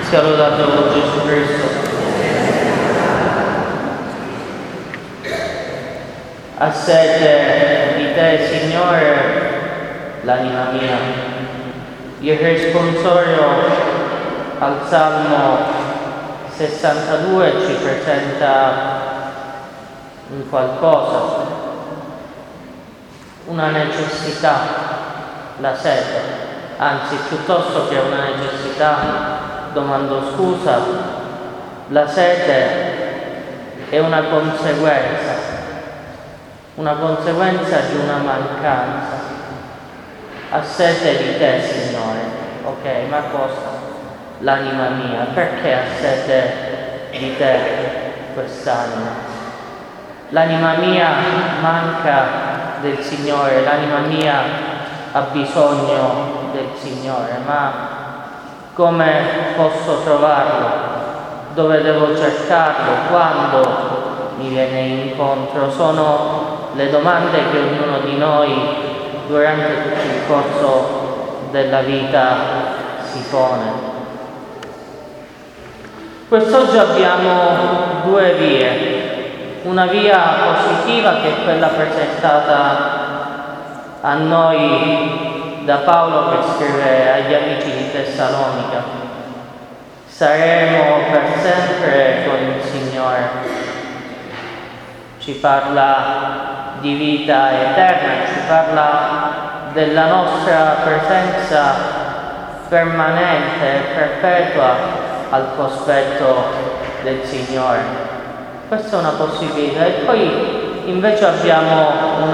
Sia lodato Gesù Cristo. Ha sete di te, Signore, l'anima mia. Il responsorio al Salmo 62 ci presenta un qualcosa, una necessità, la sete, anzi piuttosto che una necessità, domando scusa, la sete è una conseguenza di una mancanza. Ha sete di te, Signore. Ok, ma cosa? L'anima mia. Perché ha sete di te quest'anima? L'anima mia manca del Signore, l'anima mia ha bisogno del Signore, ma come posso trovarlo? Dove devo cercarlo? Quando mi viene incontro? Sono le domande che ognuno di noi durante tutto il corso della vita si pone. Quest'oggi abbiamo due vie. Una via positiva che è quella presentata a noi da Paolo che scrive agli amici di Tessalonica: saremo per sempre con il Signore. Ci parla di vita eterna, ci parla della nostra presenza permanente e perpetua al cospetto del Signore. Questa è una possibilità. E poi invece abbiamo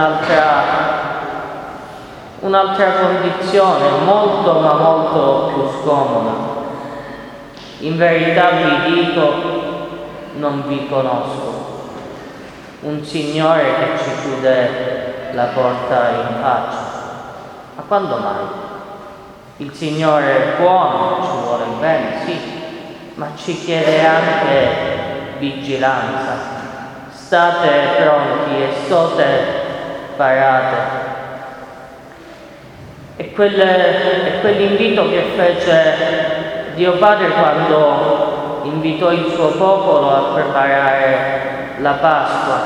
un'altra condizione molto ma molto più scomoda. In verità vi dico, non vi conosco. Un Signore che ci chiude la porta in faccia. Ma quando mai? Il Signore è buono, ci vuole bene, sì, ma ci chiede anche vigilanza. State pronti e state parate. E quell'invito che fece Dio Padre quando invitò il suo popolo a preparare la Pasqua.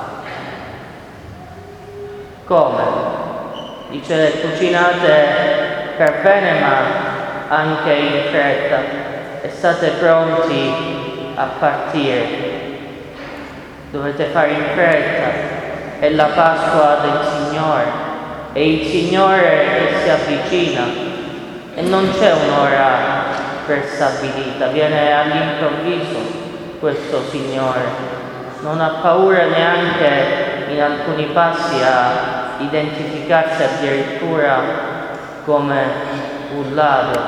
Come? Dice: cucinate per bene ma anche in fretta e state pronti a partire. Dovete fare in fretta, è la Pasqua del Signore. È il Signore che si avvicina e non c'è un'ora prestabilita, viene all'improvviso questo Signore. Non ha paura neanche in alcuni passi a identificarsi addirittura come un ladro.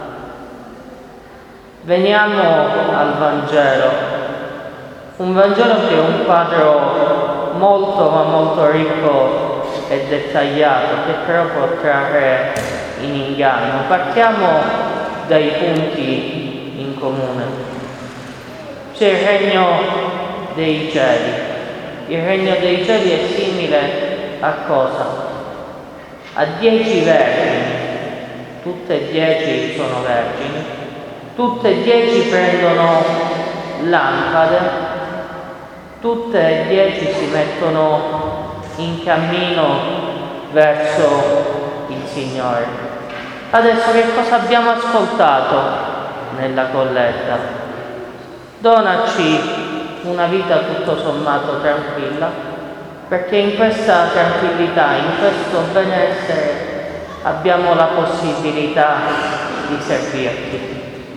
Veniamo al Vangelo, un Vangelo che è un quadro molto ma molto ricco e dettagliato, che però può trarre in inganno. Partiamo dai punti in comune. C'è il regno dei cieli. Il regno dei cieli è simile a cosa? A 10 vergini. Tutte e 10 sono vergini. Tutte e 10 prendono lampade. Tutte e 10 si mettono in cammino verso il Signore. Adesso che cosa abbiamo ascoltato nella colletta? Donaci una vita tutto sommato tranquilla, perché in questa tranquillità, in questo benessere abbiamo la possibilità di servirti.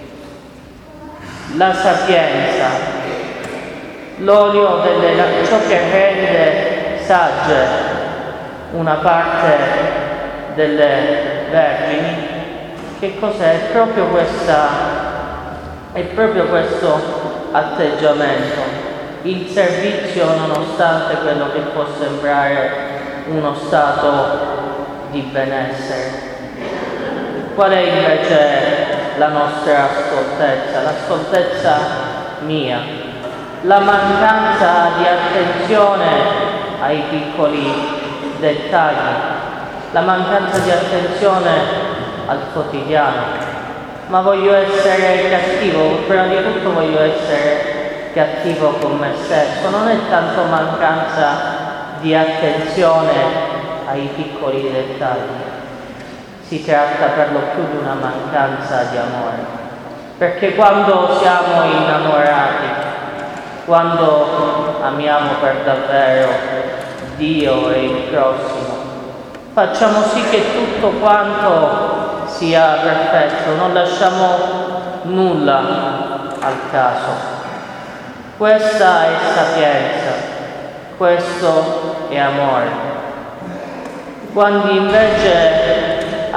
La sapienza, l'olio ciò che rende sagge una parte delle vergini. Che cos'è? È proprio questo atteggiamento, il servizio nonostante quello che può sembrare uno stato di benessere. Qual è invece la nostra stoltezza? La stoltezza mia, la mancanza di attenzione ai piccoli dettagli, la mancanza di attenzione al quotidiano. ma voglio essere cattivo, prima di tutto voglio essere cattivo con me stesso. Non è tanto mancanza di attenzione ai piccoli dettagli, si tratta per lo più di una mancanza di amore. Perché quando siamo innamorati, quando amiamo per davvero Dio e il prossimo, facciamo sì che tutto quanto sia perfetto, non lasciamo nulla al caso. Questa è sapienza, questo è amore. Quando invece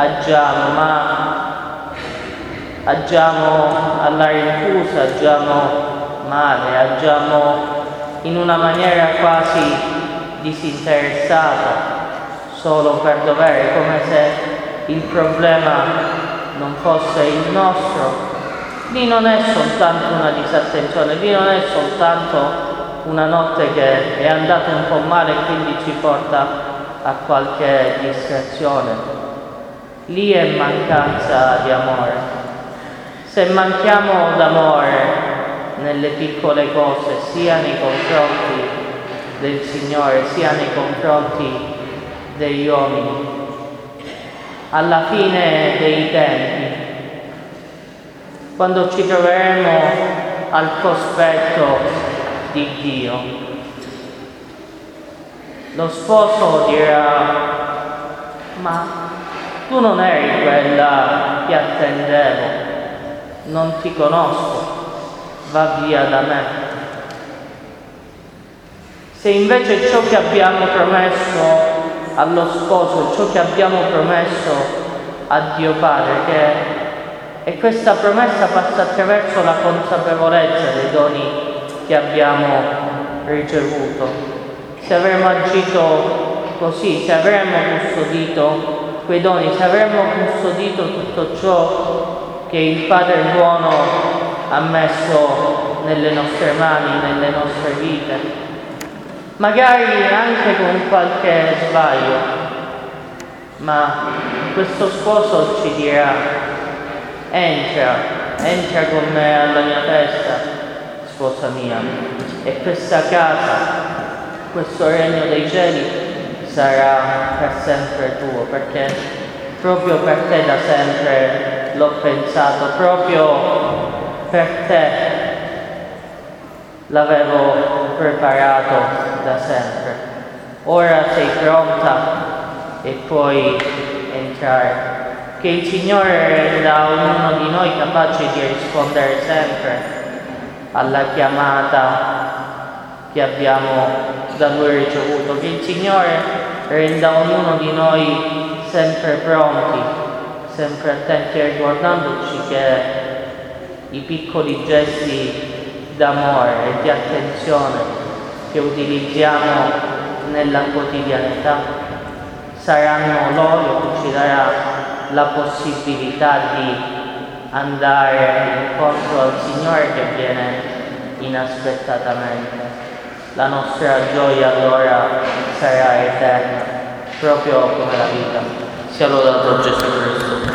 agiamo alla rinfusa, agiamo male, agiamo in una maniera quasi disinteressata, solo per dovere, come se il problema non fosse il nostro, lì non è soltanto una disattenzione, lì non è soltanto una notte che è andata un po' male e quindi ci porta a qualche distrazione. Lì è mancanza di amore. Se manchiamo d'amore nelle piccole cose, sia nei confronti del Signore, sia nei confronti degli uomini, alla fine dei tempi, quando ci troveremo al cospetto di Dio, lo sposo dirà: ma tu non eri quella che attendevo, non ti conosco, va via da me. Se invece ciò che abbiamo promesso allo sposo, ciò che abbiamo promesso a Dio Padre, e questa promessa passa attraverso la consapevolezza dei doni che abbiamo ricevuto. Se avremo agito così, se avremo custodito quei doni, se avremo custodito tutto ciò che il Padre buono ha messo nelle nostre mani, nelle nostre vite, magari anche con qualche sbaglio, ma questo sposo ci dirà: entra con me alla mia festa, sposa mia, e questa casa, questo regno dei cieli sarà per sempre tuo, perché proprio per te da sempre l'ho pensato, proprio per te l'avevo preparato da sempre. Ora sei pronta e puoi entrare. Che il Signore renda ognuno di noi capace di rispondere sempre alla chiamata che abbiamo da Lui ricevuto. Che il Signore renda ognuno di noi sempre pronti, sempre attenti, ricordandoci che i piccoli gesti d'amore e di attenzione che utilizziamo nella quotidianità saranno l'olio che ci darà la possibilità di andare incontro al Signore che viene inaspettatamente. La nostra gioia allora sarà eterna, proprio come la vita. Sia lodato Gesù Cristo.